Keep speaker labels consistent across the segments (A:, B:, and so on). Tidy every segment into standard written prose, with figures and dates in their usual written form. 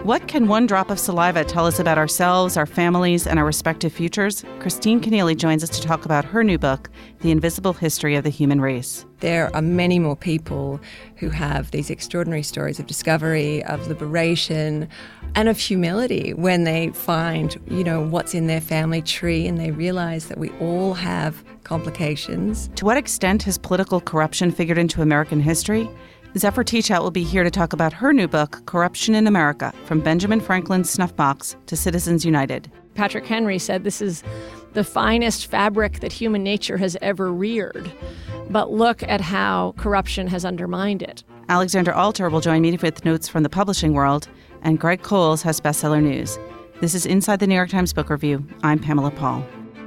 A: What can one drop of saliva tell us about ourselves, our families, and our respective futures? Christine Keneally joins us to talk about her new book, The Invisible History of the Human Race.
B: There are many more people who have these extraordinary stories of discovery, of liberation, and of humility when they find, what's in their family tree and they realize that we all have complications.
A: To what extent has political corruption figured into American history? Zephyr Teachout will be here to talk about her new book, Corruption in America, From Benjamin Franklin's Snuff Box to Citizens United.
C: Patrick Henry said this is the finest fabric that human nature has ever reared. But look at how corruption has undermined it.
A: Alexander Alter will join me with notes from the publishing world, and Greg Coles has bestseller news. This is Inside the New York Times Book Review. I'm Pamela Paul.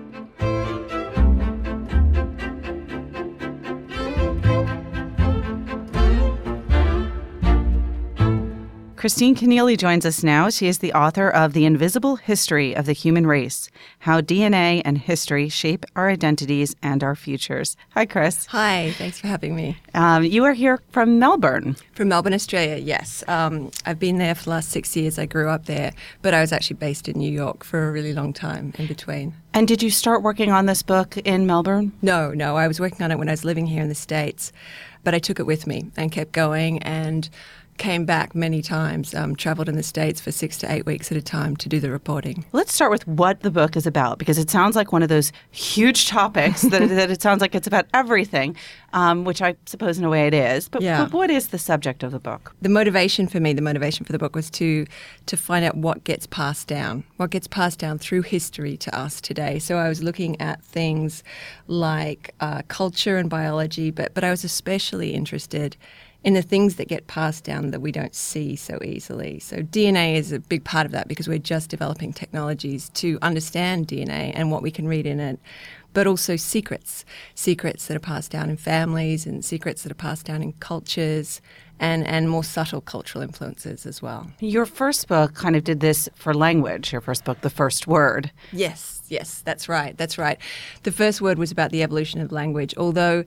A: Christine Keneally joins us now. She is the author of The Invisible History of the Human Race, How DNA and History Shape Our Identities and Our Futures. Hi, Chris.
B: Hi, thanks for having me.
A: You are here from Melbourne.
B: From Melbourne, Australia, yes. I've been there for the last 6 years. I grew up there, but I was actually based in New York for a really long time in between.
A: And did you start working on this book in Melbourne?
B: No. I was working on it when I was living here in the States, but I took it with me and kept going and came back many times, traveled in the States for 6 to 8 weeks at a time to do the reporting.
A: Let's start with what the book is about, because it sounds like one of those huge topics that it sounds like it's about everything, which I suppose in a way it is. But what is the subject of the book?
B: The motivation for the book was to find out what gets passed down through history to us today. So I was looking at things like culture and biology, but I was especially interested in the things that get passed down that we don't see so easily. So DNA is a big part of that because we're just developing technologies to understand DNA and what we can read in it, but also secrets that are passed down in families and secrets that are passed down in cultures and more subtle cultural influences as well.
A: Your first book kind of did this for language, your first book, The First Word.
B: Yes, that's right. The first word was about the evolution of language, although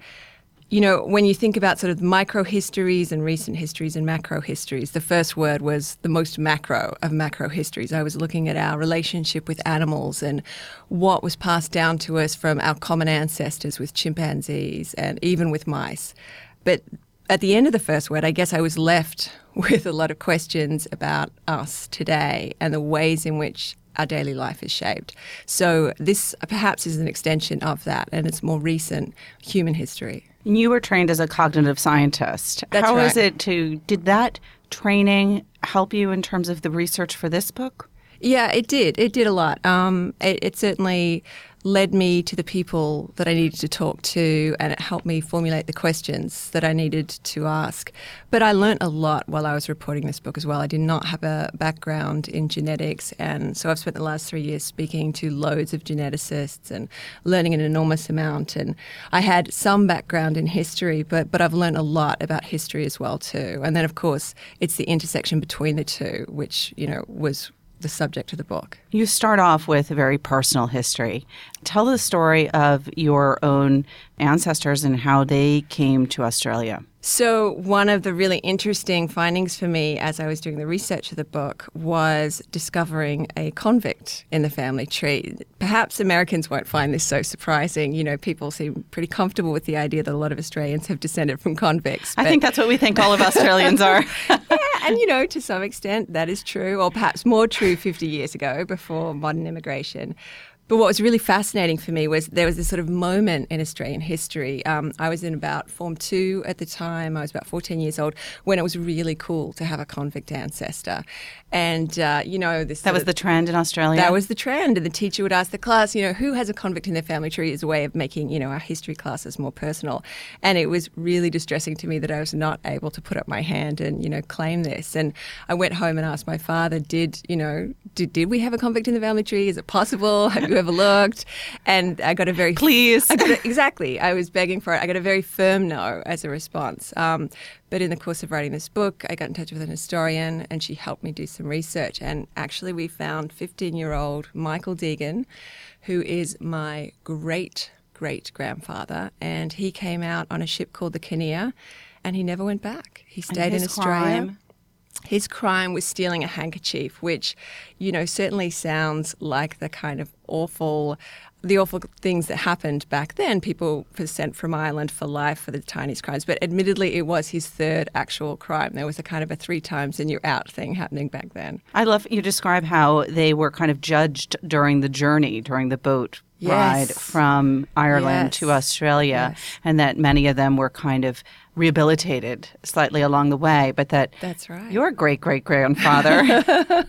B: when you think about sort of micro histories and recent histories and macro histories, the first word was the most macro of macro histories. I was looking at our relationship with animals and what was passed down to us from our common ancestors with chimpanzees and even with mice. But at the end of the first word, I guess I was left with a lot of questions about us today and the ways in which our daily life is shaped. So this perhaps is an extension of that, and it's more recent human history.
A: You were trained as a cognitive scientist.
B: That's
A: How
B: right.
A: is it did that training help you in terms of the research for this book?
B: Yeah, it did. It did a lot. It certainly led me to the people that I needed to talk to, and it helped me formulate the questions that I needed to ask. But I learnt a lot while I was reporting this book as well. I did not have a background in genetics, and so I've spent the last 3 years speaking to loads of geneticists and learning an enormous amount. And I had some background in history, but I've learnt a lot about history as well too. And then, of course, it's the intersection between the two, which, was the subject of the book.
A: You start off with a very personal history. Tell the story of your own ancestors and how they came to Australia.
B: So one of the really interesting findings for me as I was doing the research of the book was discovering a convict in the family tree. Perhaps Americans won't find this so surprising. People seem pretty comfortable with the idea that a lot of Australians have descended from convicts.
A: I think that's what we think all of Australians are.
B: And, to some extent, that is true, or perhaps more true 50 years ago before modern immigration. But what was really fascinating for me was there was this sort of moment in Australian history. I was in about Form 2 at the time. I was about 14 years old when it was really cool to have a convict ancestor. And,
A: That was the trend in Australia?
B: That was the trend. And the teacher would ask the class, who has a convict in their family tree as a way of making, our history classes more personal. And it was really distressing to me that I was not able to put up my hand and, claim this. And I went home and asked my father, did we have a convict in the family tree? Is it possible? Have you ever looked? And I got a very...
A: Please.
B: Exactly. I was begging for it. I got a very firm no as a response. But in the course of writing this book, I got in touch with an historian and she helped me do some research. And actually we found 15-year-old Michael Deegan, who is my great-great-grandfather. And he came out on a ship called the Kinnear and he never went back. He stayed in Australia.
A: Crime?
B: His crime was stealing a handkerchief, which, certainly sounds like the kind of awful things that happened back then. People were sent from Ireland for life for the tiniest crimes. But admittedly, it was his third actual crime. There was a kind of a 3 times and you're out thing happening back then.
A: I love you describe how they were kind of judged during the journey, during the boat ride from Ireland to Australia, and that many of them were kind of rehabilitated slightly along the way, but
B: that's right.
A: Your great-great-grandfather.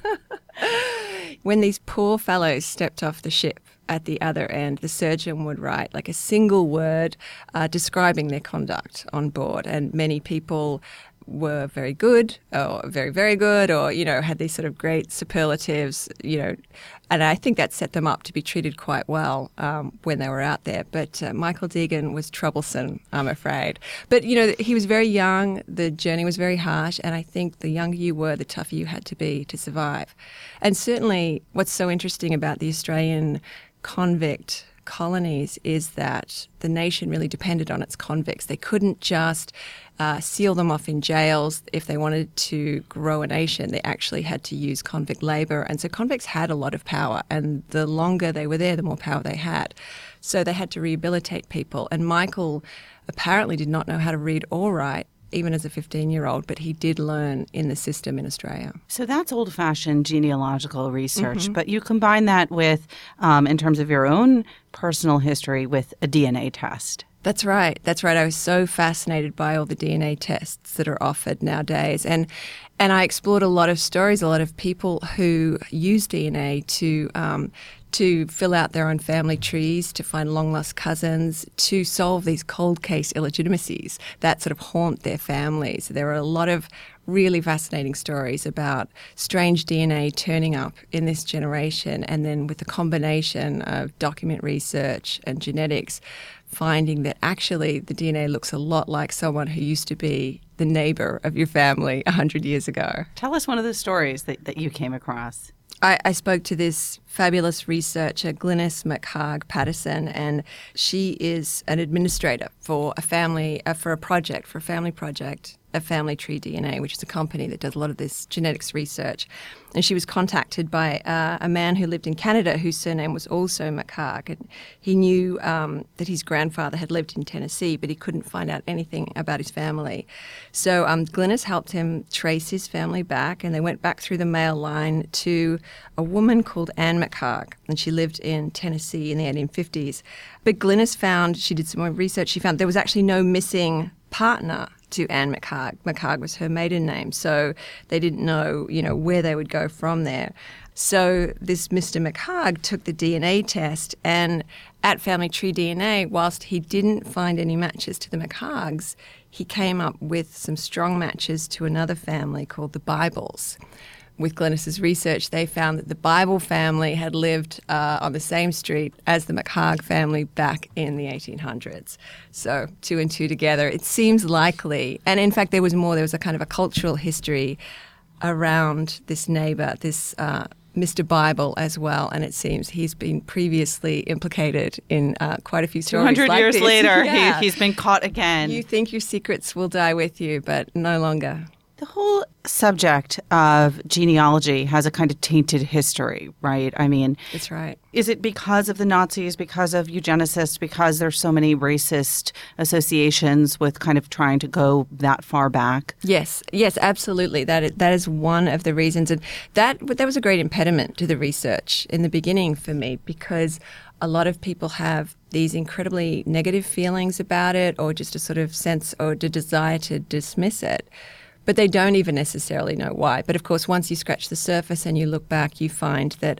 B: When these poor fellows stepped off the ship at the other end, the surgeon would write like a single word describing their conduct on board, and many people were very good or very, very good or, had these sort of great superlatives, and I think that set them up to be treated quite well when they were out there. But Michael Deegan was troublesome, I'm afraid. But, he was very young. The journey was very harsh. And I think the younger you were, the tougher you had to be to survive. And certainly what's so interesting about the Australian convict colonies is that the nation really depended on its convicts. They couldn't just seal them off in jails if they wanted to grow a nation. They actually had to use convict labour. And so convicts had a lot of power. And the longer they were there, the more power they had. So they had to rehabilitate people. And Michael apparently did not know how to read or write, even as a 15-year-old, but he did learn in the system in Australia. So
A: that's old-fashioned genealogical research, but you combine that with, in terms of your own personal history, with a DNA test.
B: That's right. I was so fascinated by all the DNA tests that are offered nowadays. And I explored a lot of stories, a lot of people who use DNA to fill out their own family trees, to find long-lost cousins, to solve these cold case illegitimacies that sort of haunt their families. There are a lot of really fascinating stories about strange DNA turning up in this generation, and then with the combination of document research and genetics, finding that actually the DNA looks a lot like someone who used to be the neighbor of your family 100 years ago.
A: Tell us one of the stories that you came across.
B: I spoke to this fabulous researcher, Glynis McHargue-Patterson, and she is an administrator for a family project, a Family Tree DNA, which is a company that does a lot of this genetics research. And she was contacted by a man who lived in Canada whose surname was also McHargue. And he knew that his grandfather had lived in Tennessee, but he couldn't find out anything about his family. So Glynis helped him trace his family back, and they went back through the male line to a woman called Anne McHargue, and she lived in Tennessee in the 1850s. But Glynis she did some more research, she found there was actually no missing partner to Anne McHargue. McHargue was her maiden name, so they didn't know, where they would go from there. So this Mr. McHargue took the DNA test, and at Family Tree DNA, whilst he didn't find any matches to the McHargues, he came up with some strong matches to another family called the Bibles. With Glynis's research, they found that the Bible family had lived on the same street as the McHargue family back in the 1800s. So 2 and 2 together, it seems likely. And in fact, there was more. There was a kind of a cultural history around this neighbor, this Mr. Bible as well. And it seems he's been previously implicated in quite a few stories
A: 200
B: like
A: years
B: this.
A: later,
B: Yeah.
A: he's been caught again.
B: You think your secrets will die with you, but no longer.
A: The whole subject of genealogy has a kind of tainted history, right? I mean,
B: that's right.
A: Is it because of the Nazis, because of eugenicists, because there's so many racist associations with kind of trying to go that far back?
B: Yes, absolutely. That is one of the reasons. And that was a great impediment to the research in the beginning for me, because a lot of people have these incredibly negative feelings about it, or just a sort of sense or a desire to dismiss it. But they don't even necessarily know why. But of course, once you scratch the surface and you look back, you find that,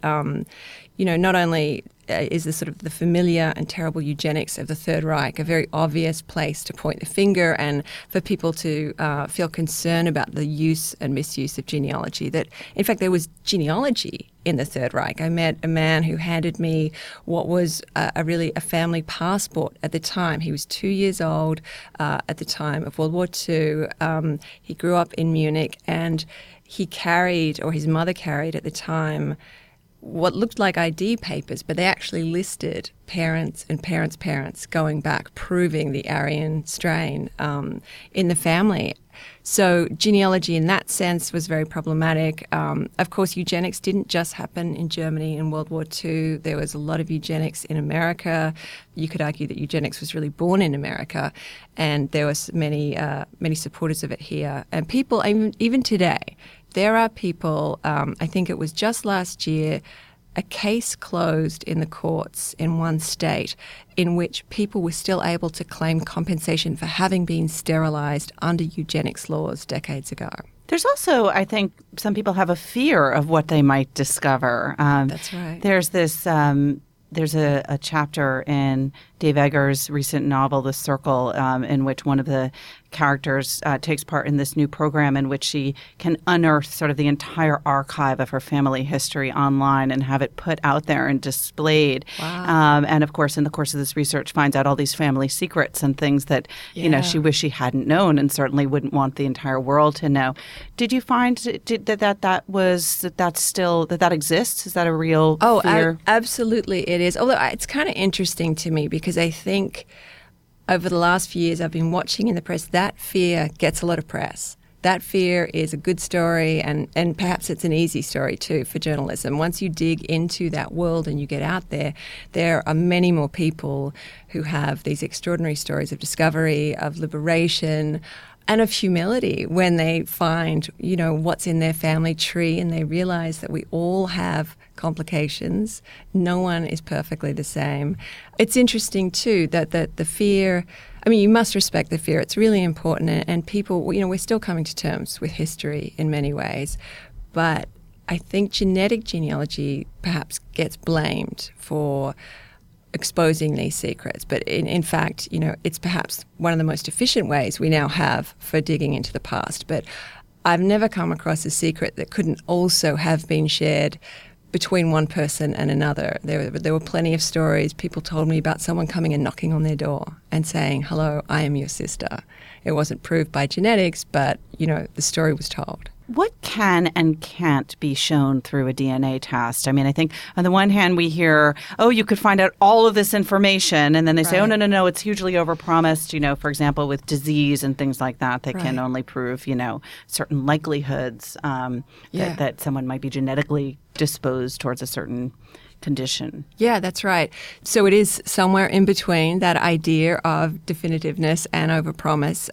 B: not only is the sort of the familiar and terrible eugenics of the Third Reich a very obvious place to point the finger and for people to feel concern about the use and misuse of genealogy, that in fact there was genealogy in the Third Reich. I met a man who handed me what was a family passport at the time. He was 2 years old at the time of World War II. He grew up in Munich, and he carried, or his mother carried at the time, what looked like ID papers, but they actually listed parents and parents' parents going back, proving the Aryan strain in the family. So genealogy in that sense was very problematic. Of course, eugenics didn't just happen in Germany in World War II. There was a lot of eugenics in America. You could argue that eugenics was really born in America, and there was many supporters of it here. And people, even today, there are people, I think it was just last year, a case closed in the courts in one state in which people were still able to claim compensation for having been sterilized under eugenics laws decades ago.
A: There's also, I think, some people have a fear of what they might discover.
B: That's right.
A: There's this. There's a chapter in Dave Eggers' recent novel, The Circle, in which one of the characters takes part in this new program in which she can unearth sort of the entire archive of her family history online and have it put out there and displayed.
B: Wow.
A: And of course, in the course of this research, finds out all these family secrets and things that she wished she hadn't known and certainly wouldn't want the entire world to know. Did you find that exists? Is that a real fear?
B: Absolutely, it is. Although it's kind of interesting to me because I think over the last few years I've been watching in the press, that fear gets a lot of press. That fear is a good story and perhaps it's an easy story too for journalism. Once you dig into that world and you get out there, there are many more people who have these extraordinary stories of discovery, of liberation, and of humility when they find, what's in their family tree and they realize that we all have complications. No one is perfectly the same. It's interesting, too, that the fear, you must respect the fear. It's really important. And people, we're still coming to terms with history in many ways. But I think genetic genealogy perhaps gets blamed for exposing these secrets. But in fact, it's perhaps one of the most efficient ways we now have for digging into the past. But I've never come across a secret that couldn't also have been shared between one person and another. There were plenty of stories. People told me about someone coming and knocking on their door and saying, "Hello, I am your sister." It wasn't proved by genetics, but, the story was told.
A: What can and can't be shown through a DNA test? I think on the one hand we hear, you could find out all of this information, and then they say, oh, no, it's hugely overpromised, for example, with disease and things like that. They can only prove, certain likelihoods that someone might be genetically disposed towards a certain condition.
B: Yeah, that's right. So it is somewhere in between that idea of definitiveness and overpromise.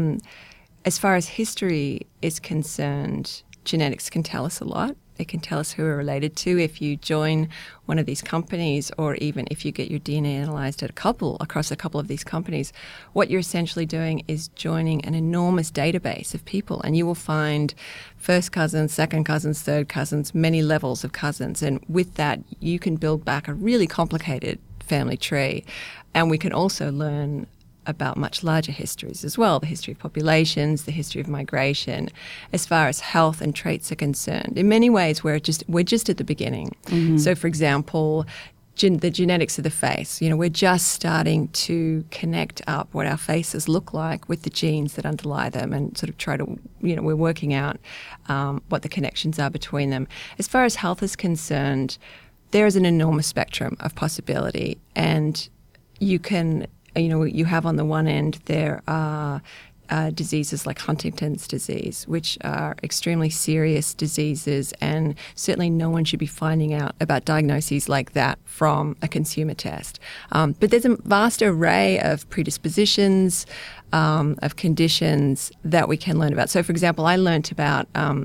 B: As far as history is concerned, genetics can tell us a lot. It can tell us who we're related to. If you join one of these companies, or even if you get your DNA analyzed across a couple of these companies, what you're essentially doing is joining an enormous database of people, and you will find first cousins, second cousins, third cousins, many levels of cousins. And with that, you can build back a really complicated family tree. And we can also learn about much larger histories as well, the history of populations, the history of migration, as far as health and traits are concerned. In many ways, we're just at the beginning. Mm-hmm. So, for example, the genetics of the face, we're just starting to connect up what our faces look like with the genes that underlie them and sort of try to, we're working out what the connections are between them. As far as health is concerned, there is an enormous spectrum of possibility, and you can you have on the one end there are diseases like Huntington's disease, which are extremely serious diseases, and certainly no one should be finding out about diagnoses like that from a consumer test. But there's a vast array of predispositions, of conditions that we can learn about. So, for example, I learnt about,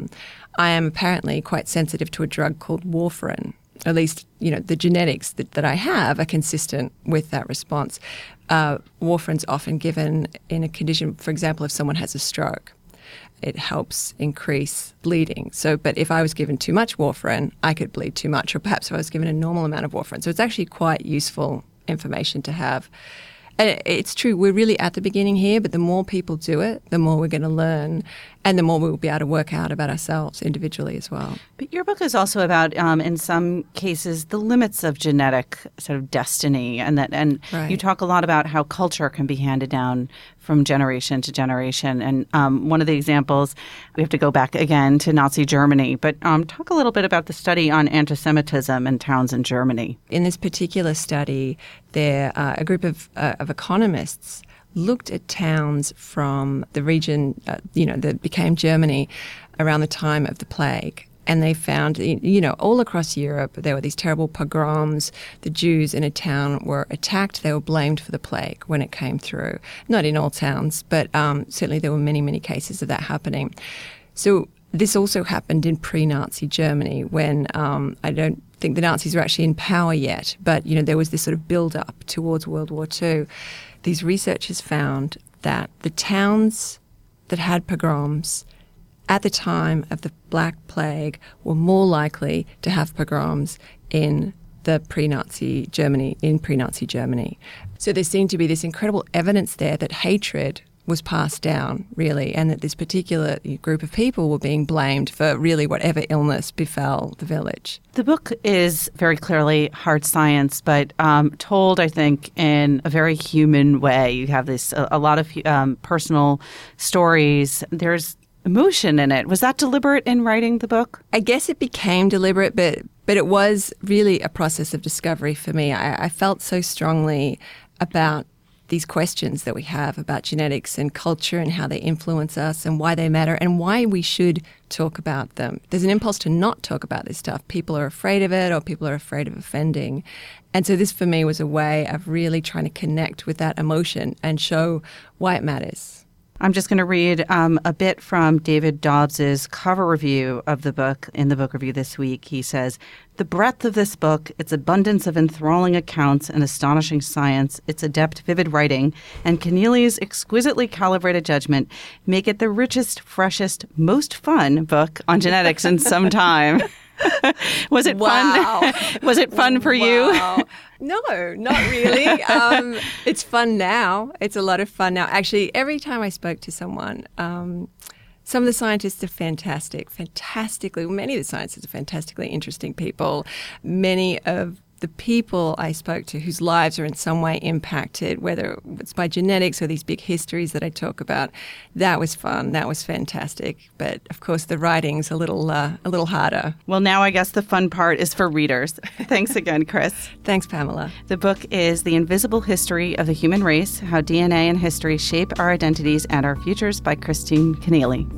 B: I am apparently quite sensitive to a drug called warfarin. At least, the genetics that I have are consistent with that response. Warfarin's often given in a condition, for example, if someone has a stroke. It helps increase bleeding. But if I was given too much warfarin, I could bleed too much, or perhaps if I was given a normal amount of warfarin. So it's actually quite useful information to have. And it's true, we're really at the beginning here, but the more people do it, the more we're going to learn, and the more we'll be able to work out about ourselves individually as well.
A: But your book is also about, in some cases, the limits of genetic sort of destiny, and right. You talk a lot about how culture can be handed down from generation to generation. And one of the examples, we have to go back again to Nazi Germany, but talk a little bit about the study on anti-Semitism in towns in Germany.
B: In this particular study, a group of economists looked at towns from the region, that became Germany around the time of the plague. And they found, all across Europe, there were these terrible pogroms. The Jews in a town were attacked. They were blamed for the plague when it came through. Not in all towns, but certainly there were many, many cases of that happening. So this also happened in pre-Nazi Germany when I don't think the Nazis were actually in power yet, but, there was this sort of build-up towards World War II. These researchers found that the towns that had pogroms at the time of the Black Plague were more likely to have pogroms in the pre-Nazi Germany, So there seemed to be this incredible evidence there that hatred was passed down, really, and that this particular group of people were being blamed for really whatever illness befell the village.
A: The book is very clearly hard science, but told, I think, in a very human way. You have a lot of personal stories. There's emotion in it. Was that deliberate in writing the book?
B: I guess it became deliberate, but it was really a process of discovery for me. I felt so strongly about these questions that we have about genetics and culture and how they influence us and why they matter and why we should talk about them. There's an impulse to not talk about this stuff. People are afraid of it or people are afraid of offending. And so this for me was a way of really trying to connect with that emotion and show why it matters.
A: I'm just going to read a bit from David Dobbs's cover review of the book in the book review this week. He says, "The breadth of this book, its abundance of enthralling accounts and astonishing science, its adept, vivid writing, and Keneally's exquisitely calibrated judgment make it the richest, freshest, most fun book on genetics in some time." Was it fun? Was it fun for you?
B: No, not really. It's fun now. It's a lot of fun now. Actually, every time I spoke to someone, some of the scientists are many of the scientists are fantastically interesting people. Many of the people I spoke to whose lives are in some way impacted, whether it's by genetics or these big histories that I talk about, that was fun. That was fantastic. But of course, the writing's a little harder.
A: Well, now I guess the fun part is for readers. Thanks again, Chris.
B: Thanks, Pamela.
A: The book is The Invisible History of the Human Race: How DNA and History Shape Our Identities and Our Futures by Christine Keneally.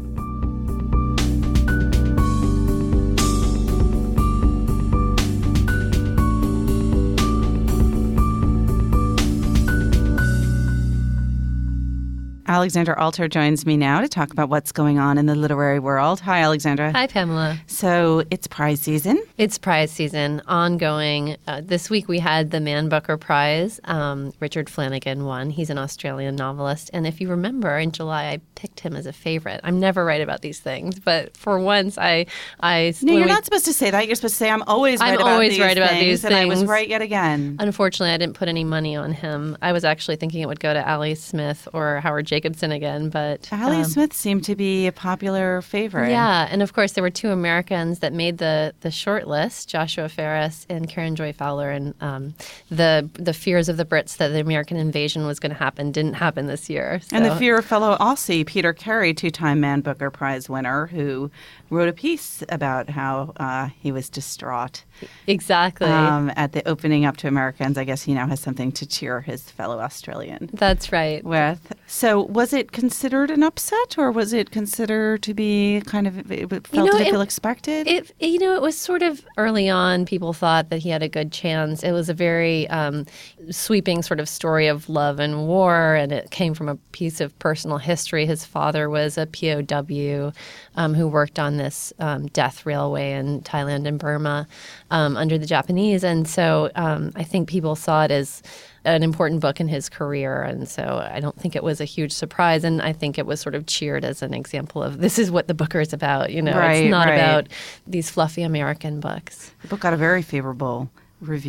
A: Alexandra Alter joins me now to talk about what's going on in the literary world. Hi, Alexandra.
D: Hi, Pamela.
A: So it's prize season?
D: It's prize season, ongoing. This week we had the Man Booker Prize. Richard Flanagan won. He's an Australian novelist. And if you remember, in July, I picked him as a favorite. I'm never right about these things, but for once I
A: No, you're not supposed to say that. You're supposed to say, I'm always right about these things. And I was right yet again.
D: Unfortunately, I didn't put any money on him. I was actually thinking it would go to Ali Smith or Howard Jacobson again, but
A: Ali Smith seemed to be a popular favorite.
D: Yeah, and of course there were two Americans that made the short list, Joshua Ferris and Karen Joy Fowler, and the fears of the Brits that the American invasion was going to happen didn't happen this year. So.
A: And the fear of fellow Aussie Peter Carey, two-time Man Booker Prize winner, who wrote a piece about how he was distraught.
D: Exactly.
A: At the opening up to Americans. I guess he now has something to cheer his fellow Australian.
D: That's right.
A: With. So was it considered an upset, or was it considered to be kind of, it felt to feel expected?
D: It was sort of early on, people thought that he had a good chance. It was a very sweeping sort of story of love and war, and it came from a piece of personal history. His father was a POW who worked on this death railway in Thailand and Burma under the Japanese. And so I think people saw it as an important book in his career. And so I don't think it was a huge surprise. And I think it was sort of cheered as an example of this is what the Booker is about. It's not about these fluffy American books.
A: The book got a very favorable review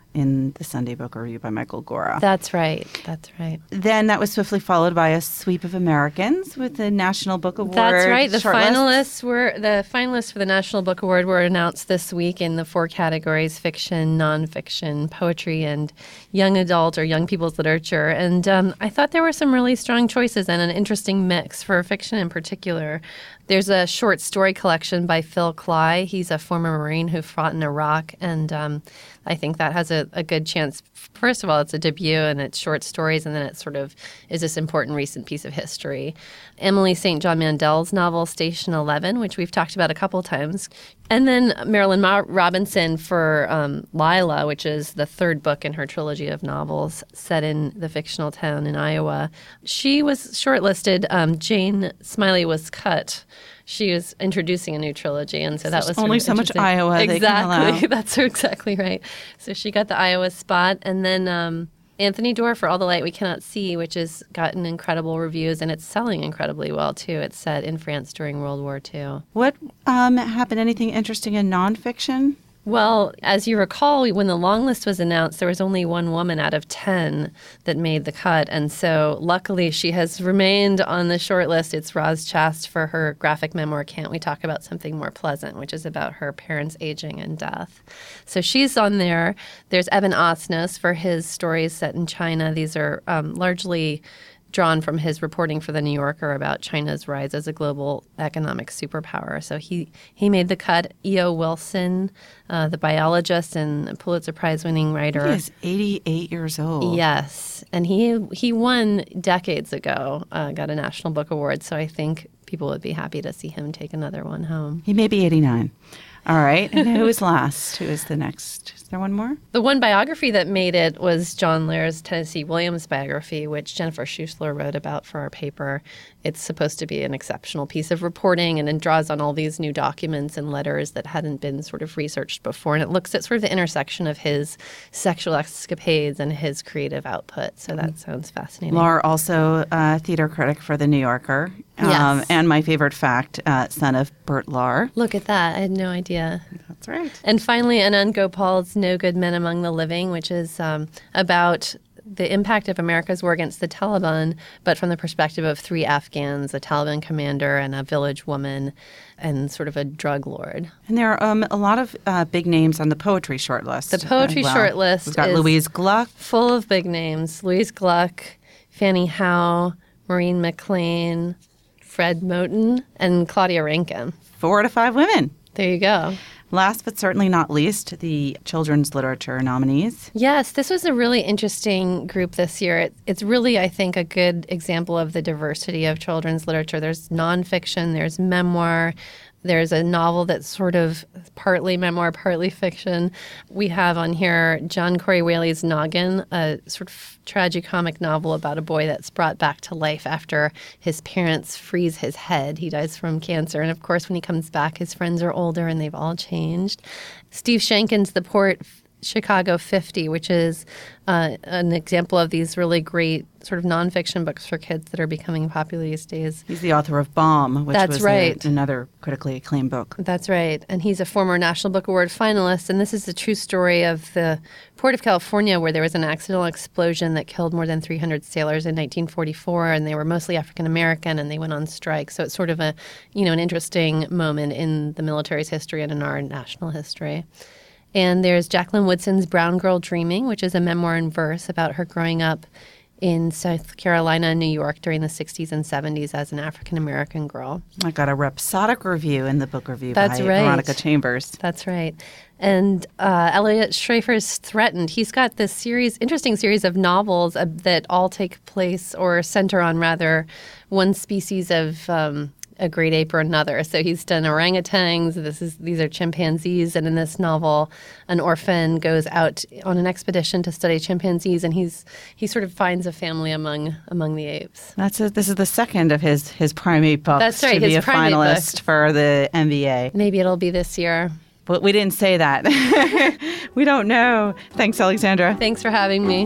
A: in the Sunday Book Review by Michael Gora.
D: That's right. That's right.
A: Then that was swiftly followed by a sweep of Americans with the National Book Award.
D: That's right. The
A: shortlist.
D: finalists for the National Book Award were announced this week in the 4 categories: fiction, nonfiction, poetry, and young adult or young people's literature. And I thought there were some really strong choices and an interesting mix for fiction in particular. There's a short story collection by Phil Cly. He's a former Marine who fought in Iraq, and I think that has a good chance. First of all, it's a debut, and it's short stories, and then it sort of is this important recent piece of history. Emily St. John Mandel's novel, Station 11, which we've talked about a couple times. And then Marilyn Robinson for Lila, which is the 3rd book in her trilogy of novels set in the fictional town in Iowa. She was shortlisted. Jane Smiley was cut. She was introducing a new trilogy, and so that was
A: only so much Iowa they can allow.
D: Exactly, that's exactly right. So she got the Iowa spot, and then Anthony Doerr for All the Light We Cannot See, which has gotten incredible reviews, and it's selling incredibly well too. It's set in France during World War II.
A: What happened? Anything interesting in nonfiction?
D: Well, as you recall, when the long list was announced, there was only 1 woman out of 10 that made the cut. And so luckily she has remained on the short list. It's Roz Chast for her graphic memoir, Can't We Talk About Something More Pleasant, which is about her parents' aging and death. So she's on there. There's Evan Osnos for his stories set in China. These are largely drawn from his reporting for The New Yorker about China's rise as a global economic superpower. So he made the cut. E.O. Wilson, the biologist and Pulitzer Prize-winning writer.
A: He is 88 years old.
D: Yes. And he won decades ago, got a National Book Award. So I think people would be happy to see him take another one home.
A: He may be 89. All right. And who is last? Who is the next? Is there one more?
D: The one biography that made it was John Lair's Tennessee Williams biography, which Jennifer Schuessler wrote about for our paper. It's supposed to be an exceptional piece of reporting, and it draws on all these new documents and letters that hadn't been sort of researched before. And it looks at sort of the intersection of his sexual escapades and his creative output. So that sounds fascinating.
A: Laura, also a theater critic for The New Yorker.
D: Yes.
A: And my favorite fact, son of Bert Lahr.
D: Look at that. I had no idea.
A: That's right.
D: And finally, Anand Gopal's No Good Men Among the Living, which is about the impact of America's war against the Taliban, but from the perspective of 3 Afghans, a Taliban commander and a village woman, and sort of a drug lord.
A: And there are a lot of big names on the poetry shortlist.
D: The poetry shortlist
A: We've got Louise Gluck.
D: Full of big names. Louise Gluck, Fannie Howe, Maureen McLean, Fred Moten, and Claudia Rankine.
A: 4 out of 5 women.
D: There you go.
A: Last but certainly not least, the children's literature nominees.
D: Yes, this was a really interesting group this year. It's really, I think, a good example of the diversity of children's literature. There's nonfiction, there's memoir, there's a novel that's sort of partly memoir, partly fiction. We have on here John Corey Whaley's Noggin, a sort of tragicomic novel about a boy that's brought back to life after his parents freeze his head. He dies from cancer. And of course, when he comes back, his friends are older and they've all changed. Steve Shankin's The Port Chicago 50, which is an example of these really great sort of nonfiction books for kids that are becoming popular these days.
A: He's the author of Bomb, which
D: That's
A: was
D: right.
A: Another critically acclaimed book.
D: That's right. And he's a former National Book Award finalist. And this is the true story of the Port of California, where there was an accidental explosion that killed more than 300 sailors in 1944. And they were mostly African American, and they went on strike. So it's sort of an interesting moment in the military's history and in our national history. And there's Jacqueline Woodson's Brown Girl Dreaming, which is a memoir in verse about her growing up in South Carolina and New York during the 60s and 70s as an African-American girl.
A: I got a rhapsodic review in the book review
D: That's
A: by
D: right.
A: Veronica Chambers.
D: That's right. And Elliot Schrafer's Threatened. He's got this interesting series of novels that all take place or center on rather one species of a great ape or another. So he's done orangutans. These are chimpanzees. And in this novel, an orphan goes out on an expedition to study chimpanzees, and he sort of finds a family among the apes.
A: This is the second of his primate books.
D: That's right,
A: to be
D: his
A: a
D: primate
A: finalist
D: book.
A: for the NBA.
D: Maybe it'll be this year.
A: But we didn't say that. We don't know. Thanks, Alexandra.
D: Thanks for having me.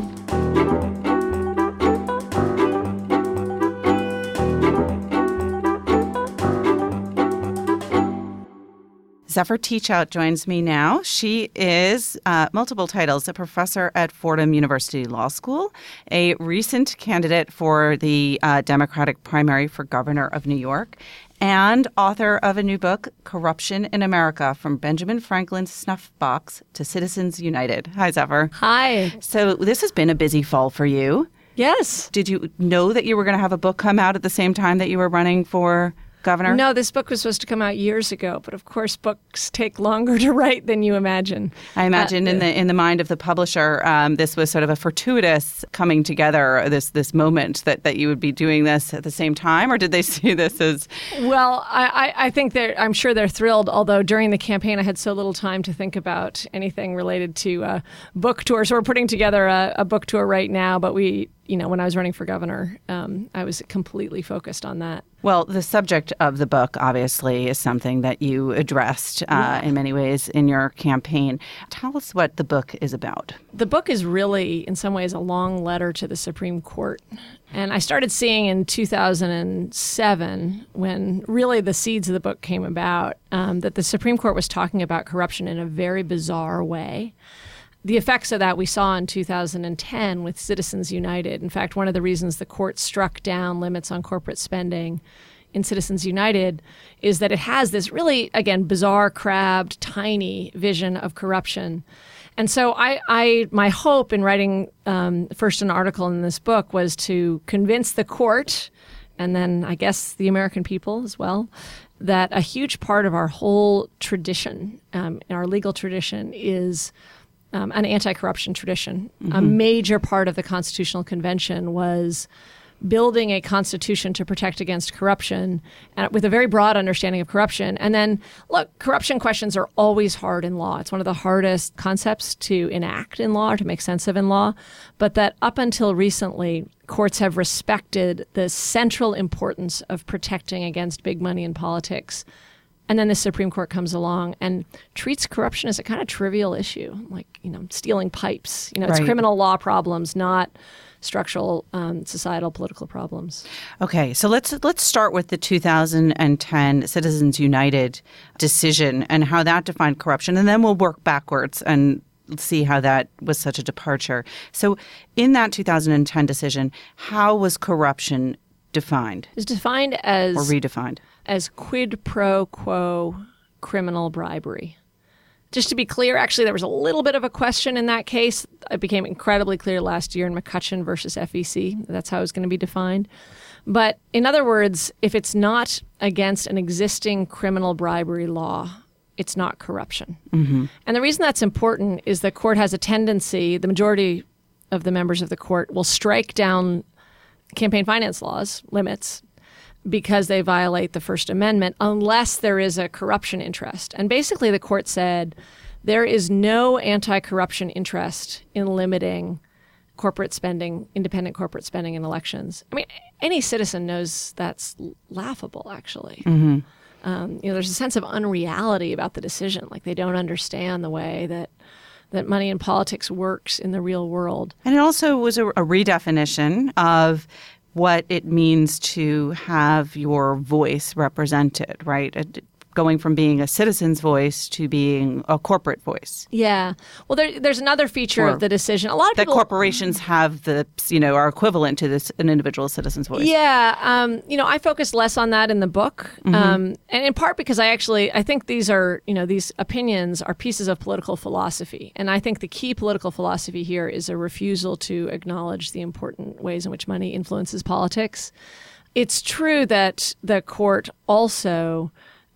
A: Zephyr Teachout joins me now. She is multiple titles, a professor at Fordham University Law School, a recent candidate for the Democratic primary for governor of New York, and author of a new book, Corruption in America, From Benjamin Franklin's Snuff Box to Citizens United. Hi, Zephyr.
C: Hi.
A: So this has been a busy fall for you.
C: Yes.
A: Did you know that you were going to have a book come out at the same time that you were running for governor?
C: No, this book was supposed to come out years ago, but of course books take longer to write than you imagine.
A: I imagine in the mind of the publisher, this was sort of a fortuitous coming together, this moment that you would be doing this at the same time, or did they see this as...
C: Well, I think I'm sure they're thrilled, although during the campaign I had so little time to think about anything related to book tours. So we're putting together a book tour right now, but when I was running for governor, I was completely focused on that.
A: Well, the subject of the book, obviously, is something that you addressed in many ways in your campaign. Tell us what the book is about.
C: The book is really, in some ways, a long letter to the Supreme Court. And I started seeing in 2007, when really the seeds of the book came about, that the Supreme Court was talking about corruption in a very bizarre way. The effects of that we saw in 2010 with Citizens United. In fact, one of the reasons the court struck down limits on corporate spending in Citizens United is that it has this really, again, bizarre, crabbed, tiny vision of corruption. And so my hope in writing first an article in this book was to convince the court, and then I guess the American people as well, that a huge part of our whole tradition, our legal tradition, is an anti-corruption tradition. Mm-hmm. A major part of the Constitutional Convention was building a constitution to protect against corruption, and with a very broad understanding of corruption. And then, look, corruption questions are always hard in law. It's one of the hardest concepts to enact in law or to make sense of in law. But that up until recently, courts have respected the central importance of protecting against big money in politics. And then the Supreme Court comes along and treats corruption as a kind of trivial issue, like, stealing pipes. It's criminal law problems, not structural societal political problems.
A: Okay, so let's start with the 2010 Citizens United decision and how that defined corruption, and then we'll work backwards and see how that was such a departure. So in that 2010 decision, how was corruption defined?
C: It's defined as...
A: Or redefined?
C: As quid pro quo criminal bribery. Just to be clear, actually, there was a little bit of a question in that case. It became incredibly clear last year in McCutcheon versus FEC. That's how it was going to be defined. But in other words, if it's not against an existing criminal bribery law, it's not corruption. Mm-hmm. And the reason that's important is the court has a tendency, the majority of the members of the court will strike down campaign finance laws, limits, because they violate the First Amendment unless there is a corruption interest. And basically the court said there is no anti-corruption interest in limiting corporate spending, independent corporate spending in elections. I mean, any citizen knows that's laughable, actually. Mm-hmm. There's a sense of unreality about the decision. Like they don't understand the way that money in politics works in the real world.
A: And it also was a redefinition of what it means to have your voice represented, right? Going from being a citizen's voice to being a corporate voice.
C: Yeah. Well, there's another feature of the decision. A lot of people...
A: That corporations have are equivalent to an individual citizen's voice.
C: Yeah. I focus less on that in the book. Mm-hmm. And in part because I think these are, these opinions are pieces of political philosophy. And I think the key political philosophy here is a refusal to acknowledge the important ways in which money influences politics. It's true that the court also...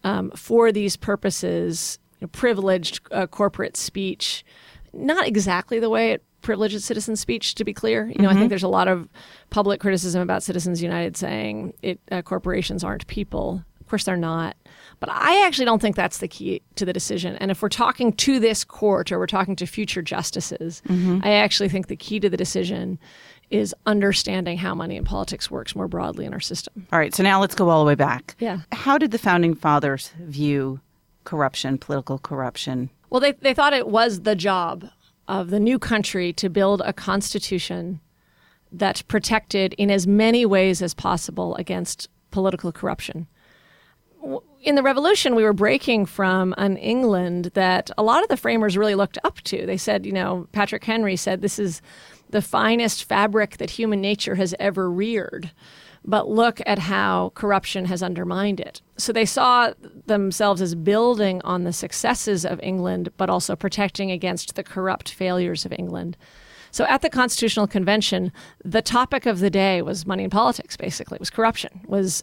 C: for these purposes, privileged corporate speech, not exactly the way it privileged citizen speech, to be clear. Mm-hmm. I think there's a lot of public criticism about Citizens United saying corporations aren't people. Of course, they're not. But I actually don't think that's the key to the decision. And if we're talking to this court or we're talking to future justices, mm-hmm. I actually think the key to the decision is understanding how money in politics works more broadly in our system.
A: All right, so now let's go all the way back.
C: Yeah.
A: How did the Founding Fathers view corruption, political corruption?
C: Well, they thought it was the job of the new country to build a constitution that protected in as many ways as possible against political corruption. in the Revolution, we were breaking from an England that a lot of the framers really looked up to. They said, Patrick Henry said, this is the finest fabric that human nature has ever reared. But look at how corruption has undermined it. So they saw themselves as building on the successes of England, but also protecting against the corrupt failures of England. So at the Constitutional Convention, the topic of the day was money in politics, basically. It was corruption. It was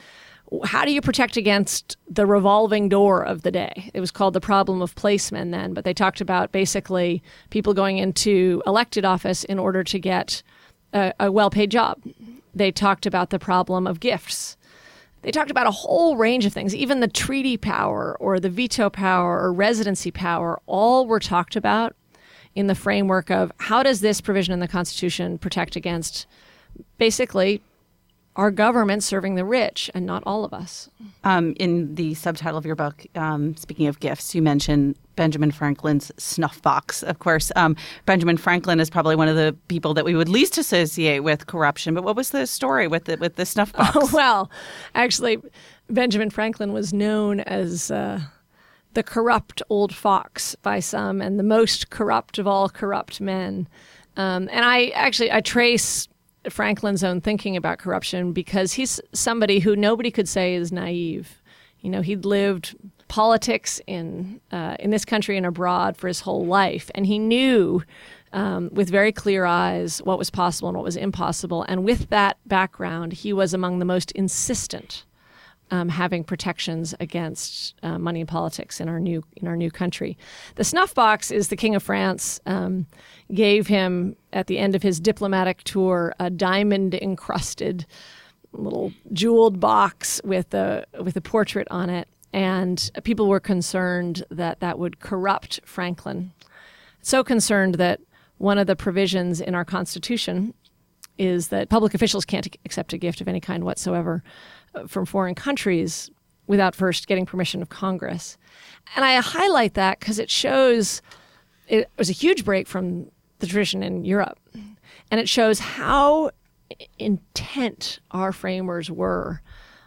C: how do you protect against the revolving door of the day? It was called the problem of placemen then, but they talked about basically people going into elected office in order to get a well-paid job. They talked about the problem of gifts. They talked about a whole range of things. Even the treaty power or the veto power or residency power, all were talked about in the framework of how does this provision in the Constitution protect against basically our government serving the rich and not all of us.
A: In the subtitle of your book, speaking of gifts, you mentioned Benjamin Franklin's snuff box. Of course, Benjamin Franklin is probably one of the people that we would least associate with corruption. But what was the story with the snuff box?
C: Oh, well, actually, Benjamin Franklin was known as the corrupt old fox by some and the most corrupt of all corrupt men. And I trace Franklin's own thinking about corruption because he's somebody who nobody could say is naive. He'd lived politics in this country and abroad for his whole life, and he knew with very clear eyes what was possible and what was impossible. And with that background, he was among the most insistent having protections against money in politics in our new country. The snuff box is the King of France gave him at the end of his diplomatic tour a diamond-encrusted little jeweled box with a portrait on it, and people were concerned that would corrupt Franklin. So concerned that one of the provisions in our Constitution is that public officials can't accept a gift of any kind whatsoever from foreign countries without first getting permission of Congress. And I highlight that because it shows it was a huge break from the tradition in Europe. And it shows how intent our framers were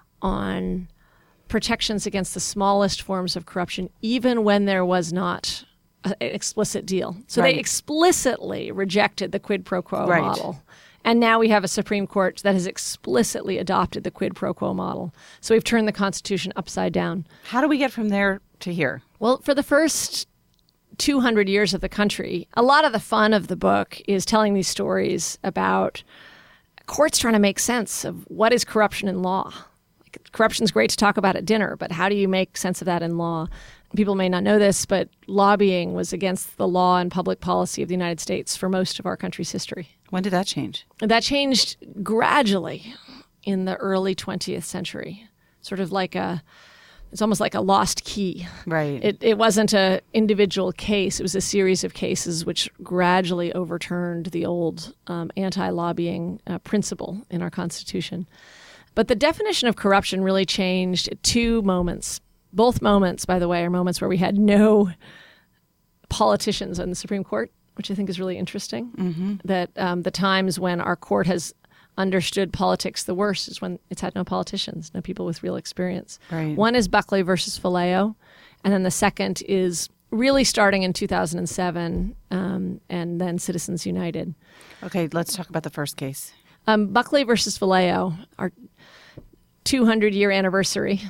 C: on protections against the smallest forms of corruption, even when there was not an explicit deal. So They explicitly rejected the quid pro quo model. And now we have a Supreme Court that has explicitly adopted the quid pro quo model. So we've turned the Constitution upside down.
A: How do we get from there to here?
C: Well, for the first 200 years of the country, a lot of the fun of the book is telling these stories about courts trying to make sense of what is corruption in law. Corruption's great to talk about at dinner, but how do you make sense of that in law? People may not know this, but lobbying was against the law and public policy of the United States for most of our country's history.
A: When did that change?
C: That changed gradually in the early 20th century, it's almost like a lost key.
A: Right.
C: It wasn't an individual case. It was a series of cases which gradually overturned the old anti-lobbying principle in our Constitution. But the definition of corruption really changed at two moments. Both moments, by the way, are moments where we had no politicians on the Supreme Court, which I think is really interesting. Mm-hmm. That the times when our court has understood politics the worst is when it's had no politicians, no people with real experience.
A: Right.
C: One is Buckley versus Valeo, and then the second is really starting in 2007, and then Citizens United.
A: Okay, let's talk about the first case.
C: Buckley versus Valeo, our 200-year anniversary,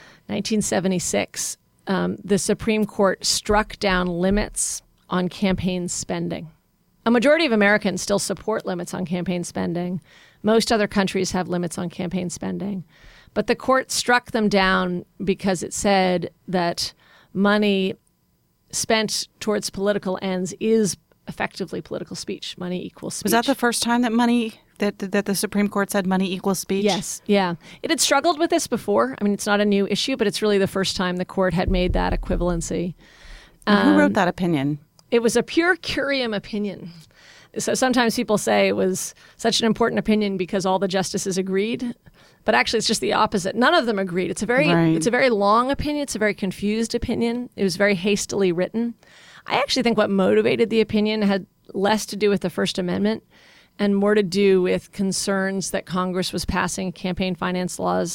C: 1976, the Supreme Court struck down limits on campaign spending. A majority of Americans still support limits on campaign spending. Most other countries have limits on campaign spending. But the court struck them down because it said that money spent towards political ends is effectively political speech. Money equals speech.
A: Was that the first time that that the Supreme Court said money equals speech?
C: Yes. Yeah. It had struggled with this before. I mean, it's not a new issue, but it's really the first time the court had made that equivalency.
A: Who wrote that opinion?
C: It was a pure curiam opinion. So sometimes people say it was such an important opinion because all the justices agreed, but actually it's just the opposite. None of them agreed. It's a very long opinion. It's a very confused opinion. It was very hastily written. I actually think what motivated the opinion had less to do with the First Amendment and more to do with concerns that Congress was passing campaign finance laws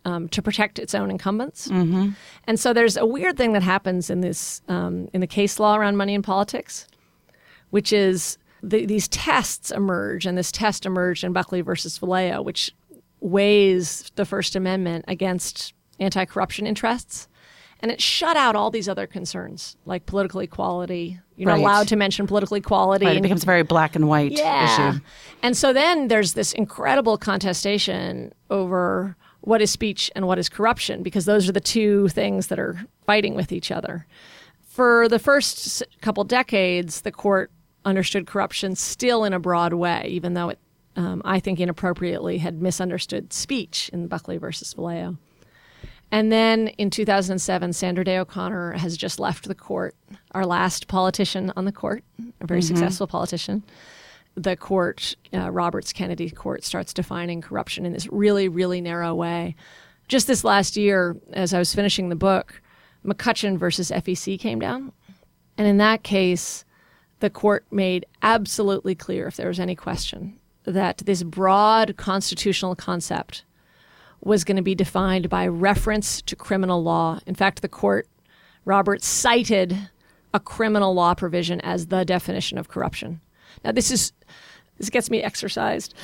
C: to protect its own incumbents. Mm-hmm. And so there's a weird thing that happens in this in the case law around money in politics, which is these tests emerge, and this test emerged in Buckley versus Valeo, which weighs the First Amendment against anti-corruption interests. And it shut out all these other concerns, like political equality. You're not allowed to mention political equality.
A: Right, it becomes a very black and white issue.
C: And so then there's this incredible contestation over what is speech and what is corruption, because those are the two things that are fighting with each other. For the first couple decades, the court understood corruption still in a broad way, even though it, I think inappropriately, had misunderstood speech in Buckley versus Valeo. And then in 2007, Sandra Day O'Connor has just left the court, our last politician on the court, a very successful politician. The court, Roberts Kennedy Court, starts defining corruption in this really, really narrow way. Just this last year, as I was finishing the book, McCutcheon versus FEC came down. And in that case, the court made absolutely clear, if there was any question, that this broad constitutional concept was going to be defined by reference to criminal law. In fact, the court, Roberts, cited a criminal law provision as the definition of corruption. Now, this gets me exercised.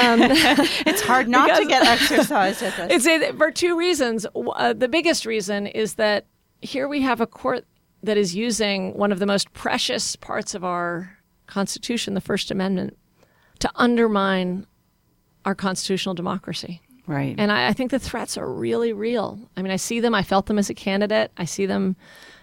A: It's hard not to get exercised at this.
C: It's for two reasons. The biggest reason is that here we have a court that is using one of the most precious parts of our Constitution, the First Amendment, to undermine our constitutional democracy.
A: Right.
C: And I think the threats are really real. I mean, I see them. I felt them as a candidate. I see them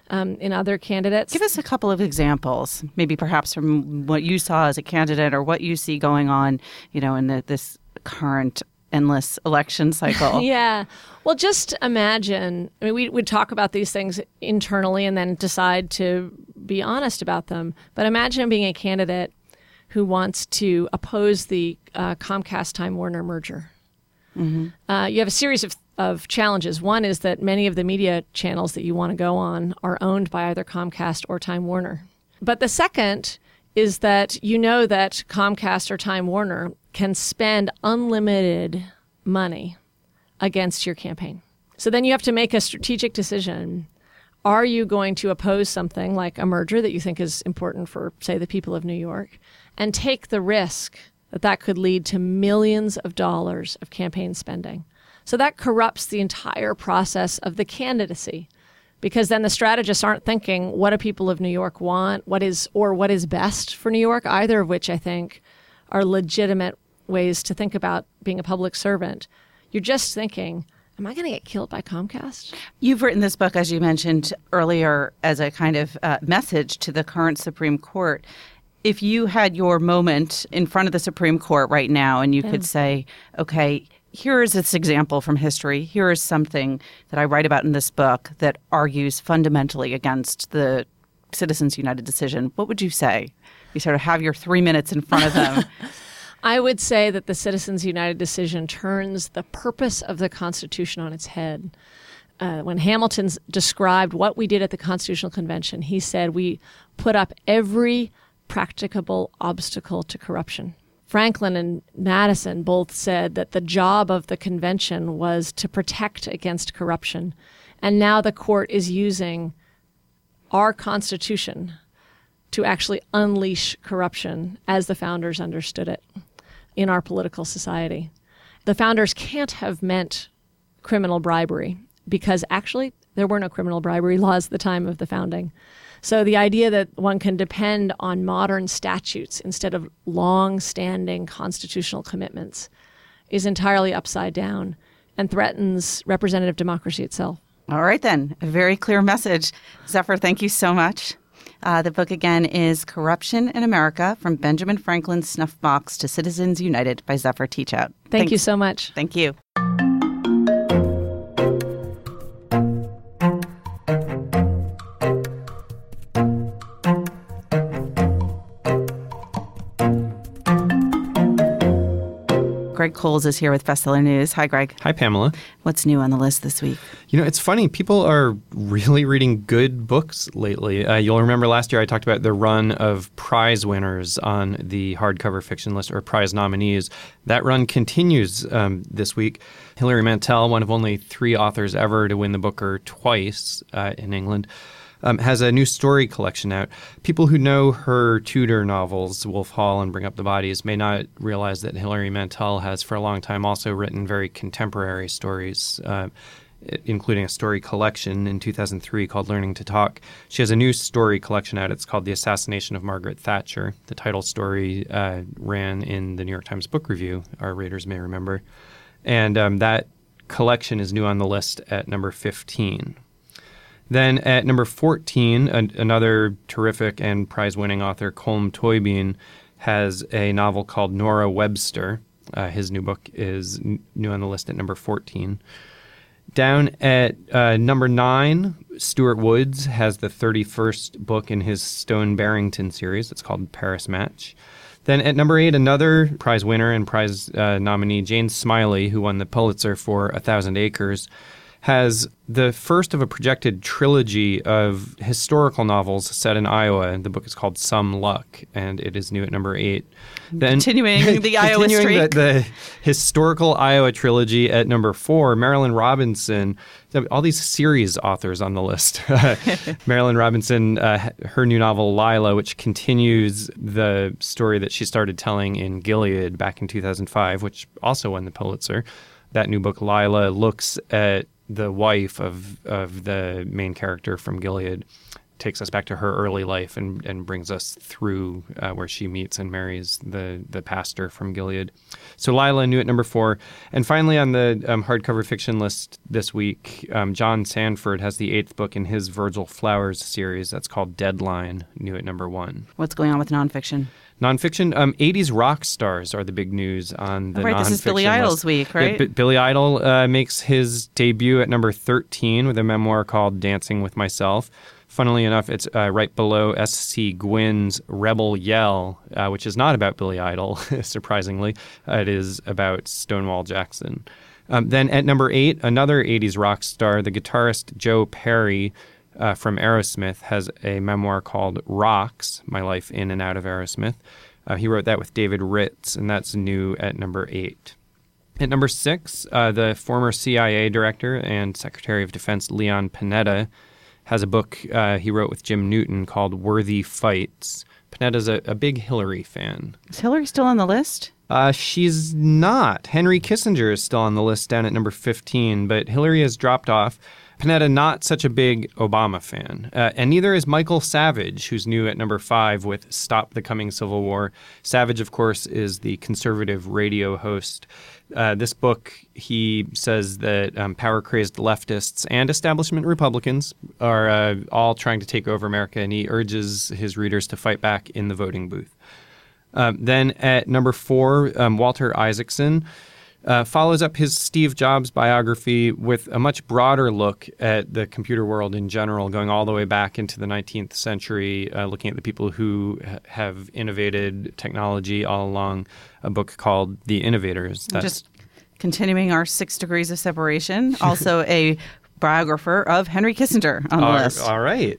C: in other candidates.
A: Give us a couple of examples, maybe perhaps from what you saw as a candidate or what you see going on, in this current endless election cycle.
C: Yeah. Well, just imagine, I mean, we would talk about these things internally and then decide to be honest about them. But imagine being a candidate who wants to oppose the Comcast-Time Warner merger. Mm-hmm. You have a series of challenges. One is that many of the media channels that you want to go on are owned by either Comcast or Time Warner. But the second is that you know that Comcast or Time Warner can spend unlimited money against your campaign. So then you have to make a strategic decision. Are you going to oppose something like a merger that you think is important for, say, the people of New York, and take the risk that could lead to millions of dollars of campaign spending? So that corrupts the entire process of the candidacy, because then the strategists aren't thinking, what do people of New York want? What is best for New York? Either of which I think are legitimate ways to think about being a public servant. You're just thinking, am I going to get killed by Comcast?
A: You've written this book, as you mentioned earlier, as a kind of message to the current Supreme Court. If you had your moment in front of the Supreme Court right now and you could say, okay, here is this example from history. Here is something that I write about in this book that argues fundamentally against the Citizens United decision, what would you say? You sort of have your 3 minutes in front of them.
C: I would say that the Citizens United decision turns the purpose of the Constitution on its head. When Hamilton described what we did at the Constitutional Convention, he said we put up every practicable obstacle to corruption. Franklin and Madison both said that the job of the convention was to protect against corruption. And now the court is using our Constitution to actually unleash corruption as the founders understood it in our political society. The founders can't have meant criminal bribery because actually there were no criminal bribery laws at the time of the founding. So the idea that one can depend on modern statutes instead of long-standing constitutional commitments is entirely upside down and threatens representative democracy itself.
A: All right, then. A very clear message. Zephyr, thank you so much. The book, again, is Corruption in America, From Benjamin Franklin's Snuff Box to Citizens United by Zephyr Teachout.
C: Thank you so much.
A: Thank you. Greg Coles is here with Bestseller News. Hi, Greg.
E: Hi, Pamela.
A: What's new on the list this week?
E: It's funny. People are really reading good books lately. You'll remember last year I talked about the run of prize winners on the hardcover fiction list, or prize nominees. That run continues this week. Hilary Mantel, one of only 3 authors ever to win the Booker twice in England, has a new story collection out. People who know her Tudor novels, Wolf Hall and Bring Up the Bodies, may not realize that Hilary Mantel has for a long time also written very contemporary stories, including a story collection in 2003 called Learning to Talk. She has a new story collection out. It's called The Assassination of Margaret Thatcher. The title story ran in the New York Times Book Review, our readers may remember. And that collection is new on the list at number 15. Then at number 14, another terrific and prize-winning author, Colm Toibin, has a novel called Nora Webster. His new book is new on the list at number 14. Down at number 9, Stuart Woods has the 31st book in his Stone Barrington series. It's called Paris Match. Then at number 8, another prize winner and prize nominee, Jane Smiley, who won the Pulitzer for 1,000 Acres, has the first of a projected trilogy of historical novels set in Iowa. The book is called Some Luck, and it is new at number 8. Then,
A: continuing the Iowa streak.
E: The historical Iowa trilogy at number 4, Marilynne Robinson. All these series authors on the list. Marilynne Robinson, her new novel, Lila, which continues the story that she started telling in Gilead back in 2005, which also won the Pulitzer. That new book, Lila, looks at the wife of the main character from Gilead, takes us back to her early life and brings us through where she meets and marries the pastor from Gilead. So Lila, new at number 4. And finally on the hardcover fiction list this week, John Sanford has the 8th book in his Virgil Flowers series. That's called Deadline, new at number 1.
A: What's going on with nonfiction?
E: Nonfiction, 80s rock stars are the big news on the nonfiction list.
A: This is Billy Idol's week, right?
E: Yeah, Billy Idol makes his debut at number 13 with a memoir called Dancing with Myself. Funnily enough, it's right below S.C. Gwynn's Rebel Yell, which is not about Billy Idol, surprisingly. It is about Stonewall Jackson. Then at number 8, another 80s rock star, the guitarist Joe Perry, from Aerosmith, has a memoir called Rocks, My Life in and Out of Aerosmith. He wrote that with David Ritz, and that's new at number 8. At number 6, the former CIA director and Secretary of Defense Leon Panetta has a book he wrote with Jim Newton called Worthy Fights. Panetta's a big Hillary fan.
A: Is Hillary still on the list?
E: She's not. Henry Kissinger is still on the list down at number 15, but Hillary has dropped off. Panetta, not such a big Obama fan. And neither is Michael Savage, who's new at number 5 with Stop the Coming Civil War. Savage, of course, is the conservative radio host. This book, he says that power-crazed leftists and establishment Republicans are all trying to take over America, and he urges his readers to fight back in the voting booth. Then at number 4, Walter Isaacson follows up his Steve Jobs biography with a much broader look at the computer world in general, going all the way back into the 19th century, looking at the people who have innovated technology all along, a book called The Innovators.
A: Just continuing our 6 degrees of separation, also a biographer of Henry Kissinger on the list.
E: All right.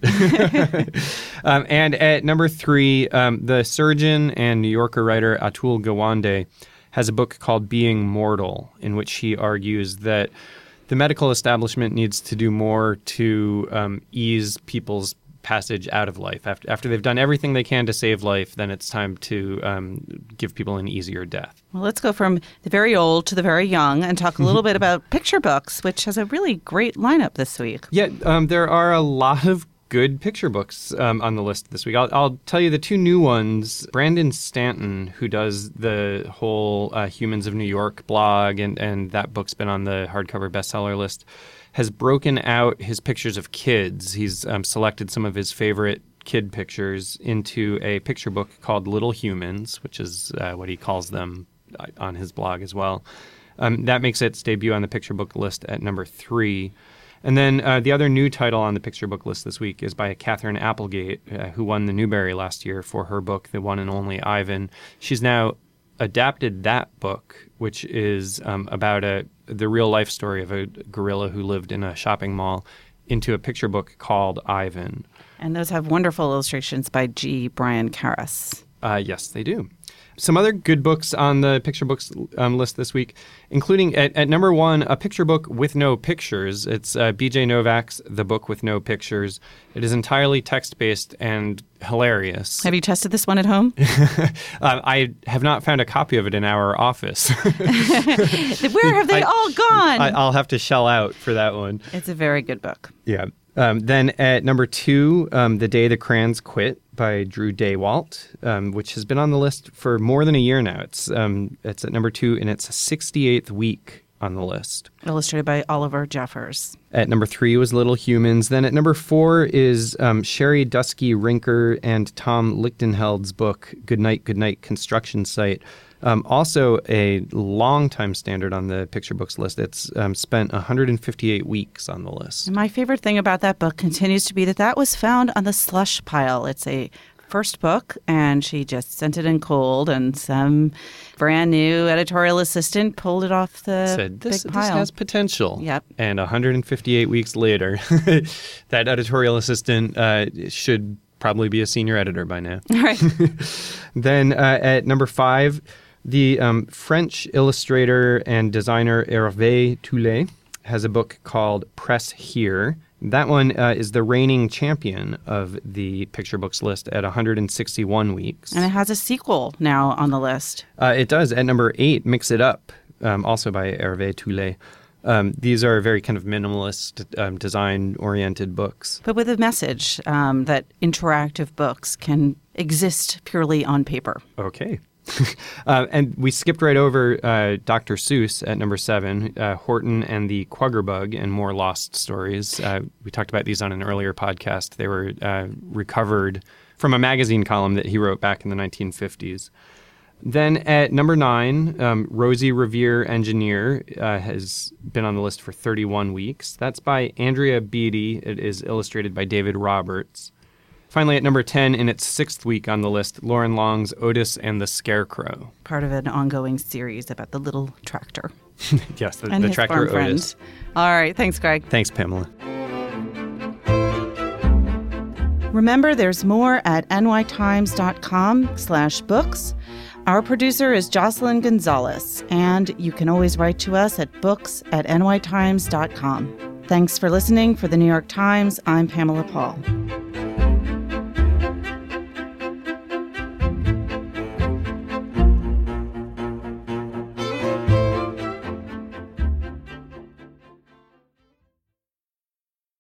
E: And at number 3, the surgeon and New Yorker writer Atul Gawande has a book called Being Mortal, in which he argues that the medical establishment needs to do more to ease people's passage out of life. After they've done everything they can to save life, then it's time to give people an easier death.
A: Well, let's go from the very old to the very young and talk a little bit about picture books, which has a really great lineup this week.
E: Yeah, there are a lot of good picture books on the list this week. I'll tell you the 2 new ones. Brandon Stanton, who does the whole Humans of New York blog, and that book's been on the hardcover bestseller list, has broken out his pictures of kids. He's selected some of his favorite kid pictures into a picture book called Little Humans, which is what he calls them on his blog as well. That makes its debut on the picture book list at number 3. And then the other new title on the picture book list this week is by Catherine Applegate, who won the Newbery last year for her book, The One and Only Ivan. She's now adapted that book, which is about the real life story of a gorilla who lived in a shopping mall, into a picture book called Ivan.
A: And those have wonderful illustrations by G. Brian Karras.
E: Yes, they do. Some other good books on the picture books list this week, including at number 1, a picture book with no pictures. It's B.J. Novak's The Book with No Pictures. It is entirely text-based and hilarious.
A: Have you tested this one at home?
E: I have not found a copy of it in our office.
A: Where have they all gone?
E: I'll have to shell out for that one.
A: It's a very good book.
E: Yeah. Then at number 2, The Day the Crayons Quit by Drew Daywalt, which has been on the list for more than a year now. It's at number 2 in its 68th week on the list.
A: Illustrated by Oliver Jeffers.
E: At number 3 was Little Humans. Then at number 4 is Sherry Dusky Rinker and Tom Lichtenheld's book, Goodnight, Goodnight, Construction Site. Also a long-time standard on the picture books list. It's spent 158 weeks on the list.
A: And my favorite thing about that book continues to be that was found on the slush pile. It's a first book, and she just sent it in cold, and some brand new editorial assistant pulled it off the
E: big pile. This has potential.
A: Yep.
E: And 158 weeks later, that editorial assistant should probably be a senior editor by now.
A: Right.
E: Then at number 5, the French illustrator and designer Hervé Toulet has a book called Press Here. That one is the reigning champion of the picture books list at 161 weeks.
A: And it has a sequel now on the list.
E: It does. At number 8, Mix It Up, also by Hervé Toulet. These are very kind of minimalist, design-oriented books.
A: But with a message that interactive books can exist purely on paper.
E: Okay. And we skipped right over Dr. Seuss at number 7, Horton and the Quaggerbug and More Lost Stories. We talked about these on an earlier podcast. They were recovered from a magazine column that he wrote back in the 1950s. Then at number 9, Rosie Revere Engineer has been on the list for 31 weeks. That's by Andrea Beatty. It is illustrated by David Roberts. Finally, at number 10, in its 6th week on the list, Lauren Long's Otis and the Scarecrow.
A: Part of an ongoing series about the little tractor.
E: Yes, the
A: and
E: tractor
A: farm
E: Otis.
A: Friend. All right. Thanks, Greg.
E: Thanks, Pamela.
A: Remember, there's more at nytimes.com/books. Our producer is Jocelyn Gonzalez, and you can always write to us at books@nytimes.com. Thanks for listening. For the New York Times, I'm Pamela Paul.